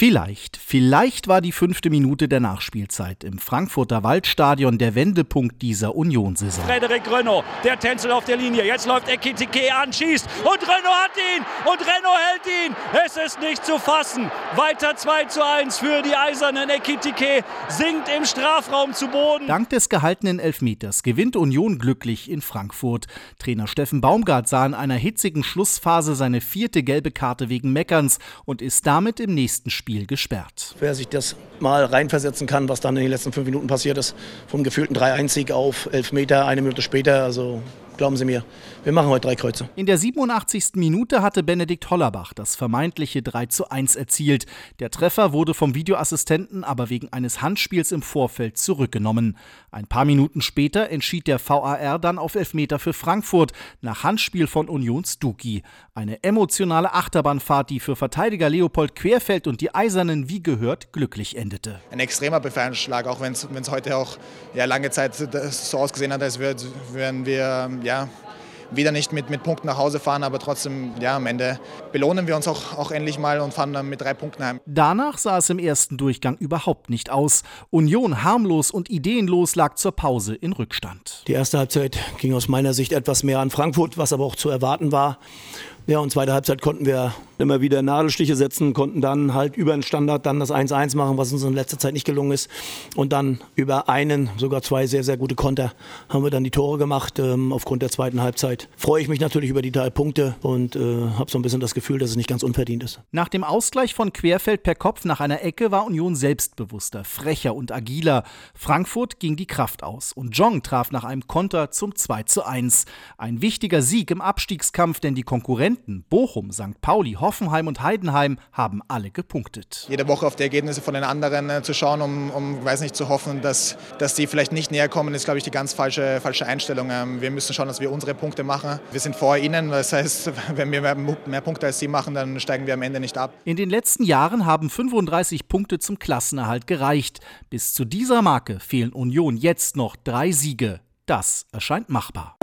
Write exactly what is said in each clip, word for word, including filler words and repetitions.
Vielleicht, vielleicht war die fünfte Minute der Nachspielzeit im Frankfurter Waldstadion der Wendepunkt dieser Union-Saison. Frederik Renaud, der Tänzel auf der Linie. Jetzt läuft Ekitike an, schießt und Renaud hat ihn und Renaud hält ihn. Es ist nicht zu fassen. Weiter zwei zu eins für die Eisernen. Ekitike sinkt im Strafraum zu Boden. Dank des gehaltenen Elfmeters gewinnt Union glücklich in Frankfurt. Trainer Steffen Baumgart sah in einer hitzigen Schlussphase seine vierte gelbe Karte wegen Meckerns und ist damit im nächsten Spiel Spiel gesperrt. Wer sich das mal reinversetzen kann, was dann in den letzten fünf Minuten passiert ist, vom gefühlten drei eins Sieg auf elf Meter, eine Minute später, also glauben Sie mir, wir machen heute drei Kreuze. In der siebenundachtzigsten Minute hatte Benedikt Hollerbach das vermeintliche drei zu eins erzielt. Der Treffer wurde vom Videoassistenten aber wegen eines Handspiels im Vorfeld zurückgenommen. Ein paar Minuten später entschied der V A R dann auf Elfmeter für Frankfurt nach Handspiel von Unions Duki. Eine emotionale Achterbahnfahrt, die für Verteidiger Leopold Querfeld und die Eisernen wie gehört glücklich endete. Ein extremer Befreiungsschlag, auch wenn es heute auch ja, lange Zeit so ausgesehen hat, als würden wir ja, wieder nicht mit, mit Punkten nach Hause fahren, aber trotzdem, ja, am Ende belohnen wir uns auch, auch endlich mal und fahren dann mit drei Punkten heim. Danach sah es im ersten Durchgang überhaupt nicht aus. Union harmlos und ideenlos lag zur Pause in Rückstand. Die erste Halbzeit ging aus meiner Sicht etwas mehr an Frankfurt, was aber auch zu erwarten war. Ja, und zweite Halbzeit konnten wir immer wieder Nadelstiche setzen, konnten dann halt über den Standard dann das eins eins machen, was uns in letzter Zeit nicht gelungen ist. Und dann über einen, sogar zwei sehr, sehr gute Konter haben wir dann die Tore gemacht. Ähm, aufgrund der zweiten Halbzeit freue ich mich natürlich über die drei Punkte und äh, habe so ein bisschen das Gefühl, dass es nicht ganz unverdient ist. Nach dem Ausgleich von Querfeld per Kopf nach einer Ecke war Union selbstbewusster, frecher und agiler. Frankfurt ging die Kraft aus und Jong traf nach einem Konter zum zwei zu eins. Ein wichtiger Sieg im Abstiegskampf, denn die Konkurrenz Bochum, Sankt Pauli, Hoffenheim und Heidenheim haben alle gepunktet. Jede Woche auf die Ergebnisse von den anderen äh, zu schauen, um, um weiß nicht, zu hoffen, dass, dass die vielleicht nicht näher kommen, ist, glaube ich, die ganz falsche, falsche Einstellung. Ähm, wir müssen schauen, dass wir unsere Punkte machen. Wir sind vor ihnen, das heißt, wenn wir mehr, mehr Punkte als sie machen, dann steigen wir am Ende nicht ab. In den letzten Jahren haben fünfunddreißig Punkte zum Klassenerhalt gereicht. Bis zu dieser Marke fehlen Union jetzt noch drei Siege. Das erscheint machbar.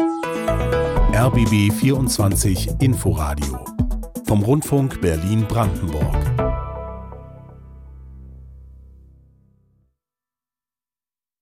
R B B vierundzwanzig Inforadio vom Rundfunk Berlin-Brandenburg.